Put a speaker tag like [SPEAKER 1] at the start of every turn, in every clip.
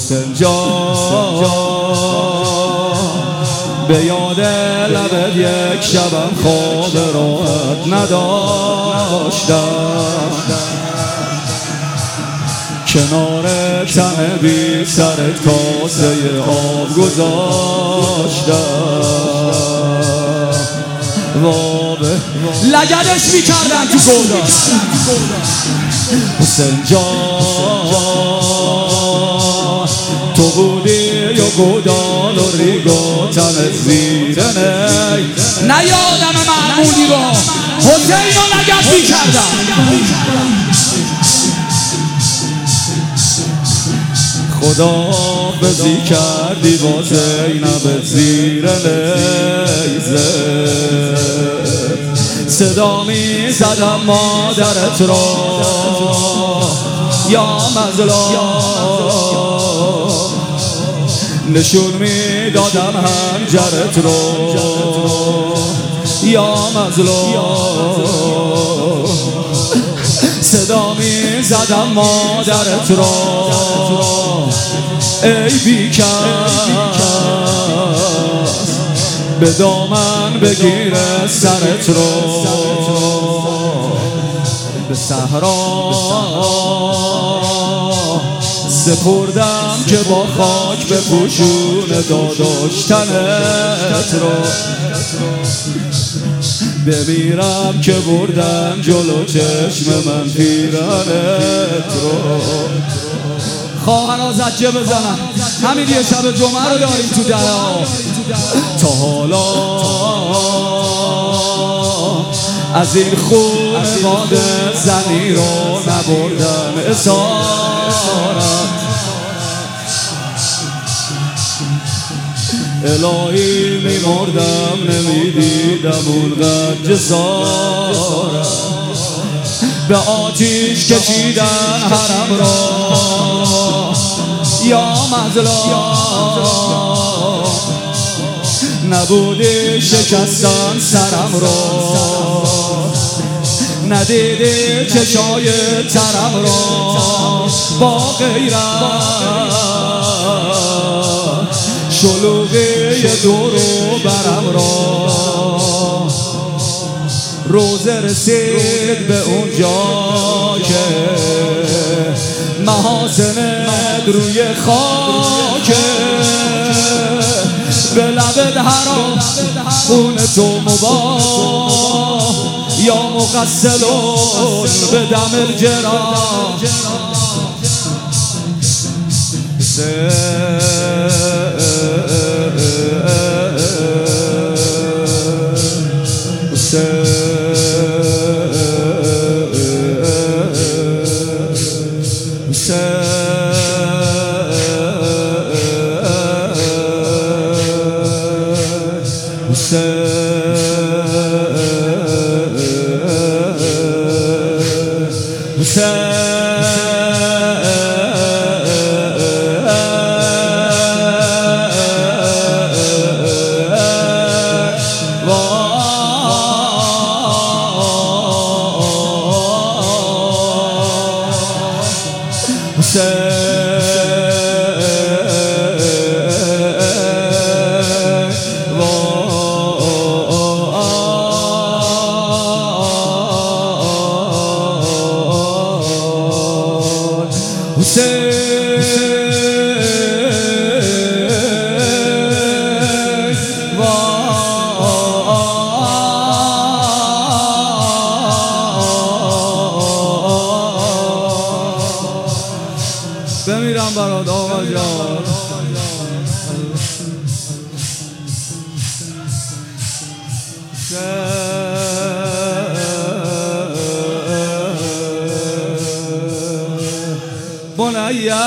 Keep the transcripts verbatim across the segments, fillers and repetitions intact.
[SPEAKER 1] حسین جان به یاد لبت یک شبم خواب راحت نداشتم، کنار تن بی سرت کاسه آب گذاشتم، وابه
[SPEAKER 2] لگدش میکردن تو گودا.
[SPEAKER 1] حسین جان تو بودی یا گودال و ریگو تنت زیرنه،
[SPEAKER 2] نه یادم معمولی رو حسین رو لگد میکردن.
[SPEAKER 1] خدا بزی کردی با زینب زیر نیزه، صدا می زدم مادرت را یا مظلوم، نشون می دادم حنجرت رو یا مظلوم، صدا می زدم مادرت را ای بیکس به دامن بگیره سرت رو، به صحرا سپردم که با خاک به پوشون داداشتنت رو، بمیرم که بردم جلو چشم من پیرنت رو.
[SPEAKER 2] خواهرها زجه بزنم، همین یه شب جمعه رو داریم تو درها.
[SPEAKER 1] تا حالا از این خونواده زنی رو نبردم اسارت، الهی میمردم نمیدیدم اونقدر جسارت، به آتیش کشیدن حرم را یا مظلوم، نبودی شکستن سرم را، ندیدی چشای ترم را با غیرت، شلوغی دور و برم را، روزه رسید به اونجا که محاسنت روی خاک، به لبت حرام خون تو مباح یا مغسلون به دم الجراح، بمیرم برات آقا جان. بنیا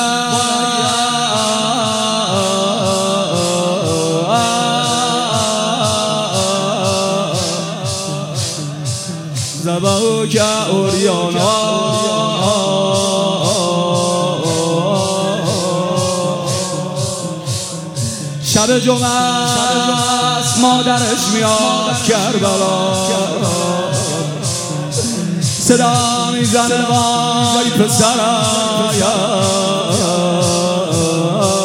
[SPEAKER 1] زباوک اوریانا شب جمعه است مادرش میاد کربلا، صدا میزنه وای پسرم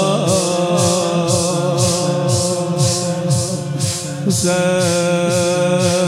[SPEAKER 1] حسین